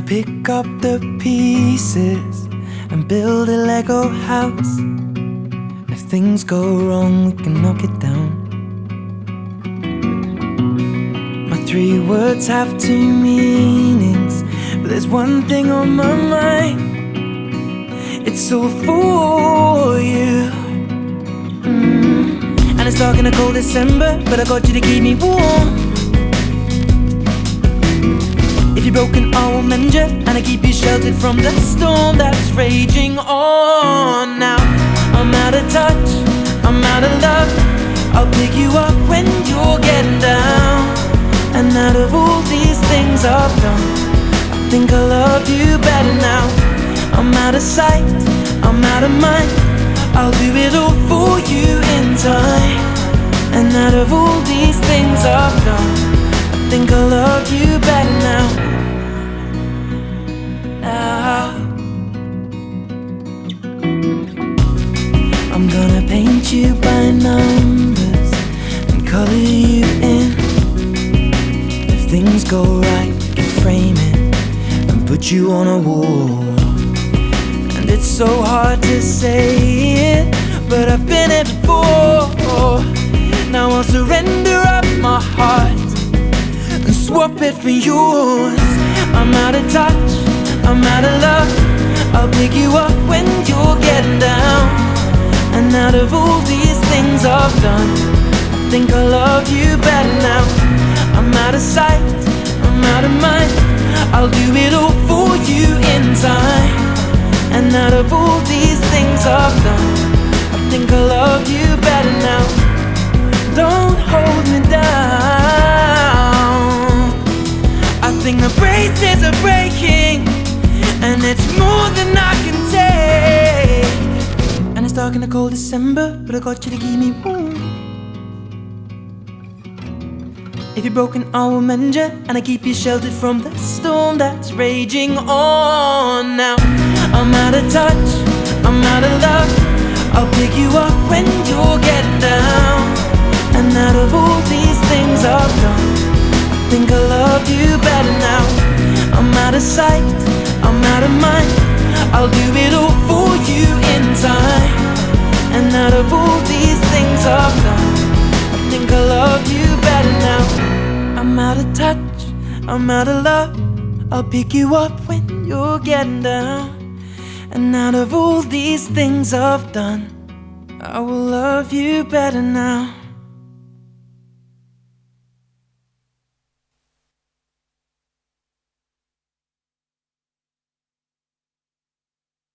pick up the pieces and build a Lego house. And if things go wrong, we can knock it down. My 3 words have 2 meanings, but there's one thing on my mind. It's all for you. And it's dark in a cold December, but I got you to keep me warm. If you're broken, I will mend you, and I keep you sheltered from the storm that's raging on. Now I'm out of touch, I'm out of love. I'll pick you up when you're getting down. And out of all these things I've done, I think I love you better now. I'm out of sight, I'm out of mind. I'll do it all for you in time. And out of all these things I've done, I think I love you better now. I'm gonna paint you by numbers and color you in. If things go right, we can frame it and put you on a wall. And it's so hard to say it, but I've been it before. Now I'll surrender up my heart and swap it for yours. I'm out of touch, I'm out of love. I'll pick you up when you're getting down. And out of all these things I've done, I think I love you better now. I'm out of sight, I'm out of mind. I'll do it all for you in time. And out of all these things I've done, I think I love you better now. Don't hold me down. I think the braces are breaking, and it's more than I can take. And it's dark in a cold December, but I got you to keep me warm. If you're broken, I will mend you, and I keep you sheltered from the storm that's raging on. Now I'm out of touch, I'm out of love. I'll pick you up when you're getting down. And out of all these things I've done, I think I love you better now. I'm out of sight, I'm out of mind. I'll do it all for you in time. And out of all these things I've done, I think I love you better now. I'm out of touch, I'm out of love. I'll pick you up when you're getting down. And out of all these things I've done, I will love you better now.